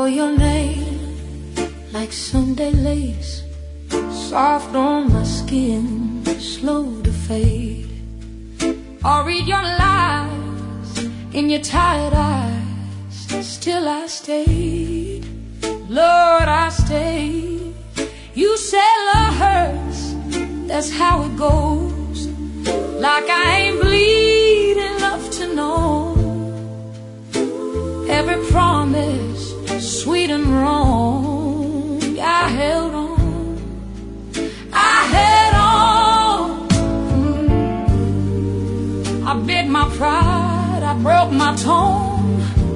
call your name like Sunday lace, soft on my skin, slow to fade. I'll read your lies in your tired eyes, still I stayed. Lord, I stayed. You said love hurts, that's how it goes. Like I ain't bleed enough to know every promise, sweet and wrong. I held on, I held on. I bit my pride, I broke my tone,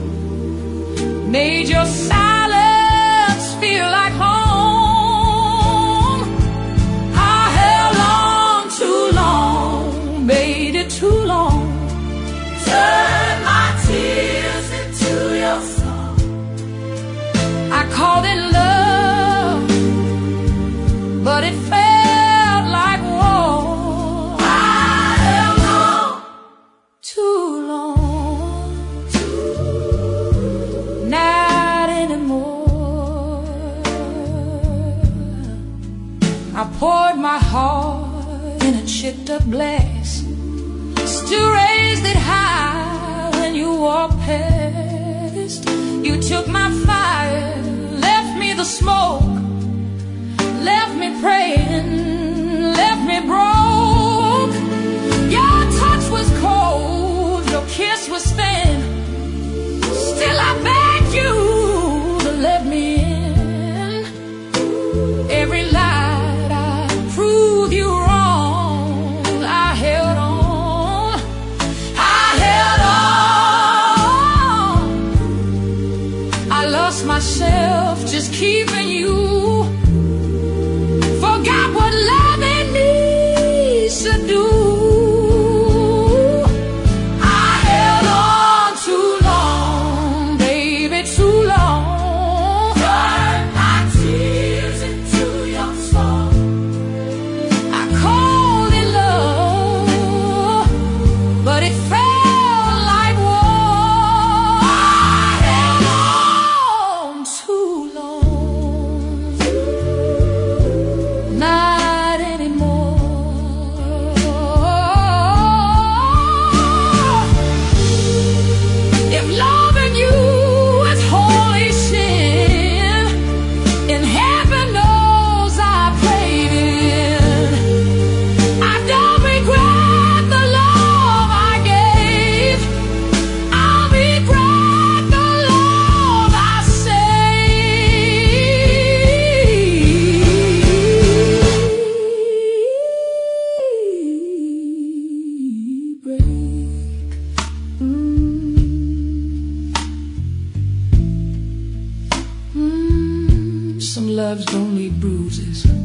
made your silence feel like home. I held on too long, made it too long. Turn my tears into your song. I called it love, but it felt like war. I held on too long, not anymore. I poured my heart in a chipped up glass, still raised it high when you walked past. You took my fire, left me the smoke, left me praying, left me broke. Your touch was cold, your kiss was thin, still I begged you to let me in. Every light I proved you wrong. I held on, I held on. I lost myself just keeping you. Forgot what loving needs to do. I held on too long, baby, too long. Turn my tears into your song. I called it love, but it felt like war. I held on too long, not anymore. If loving you is holy sin, and heaven knows I prayed it, I don't regret the love I gave. I'll regret the love I Some loves don't leave bruises,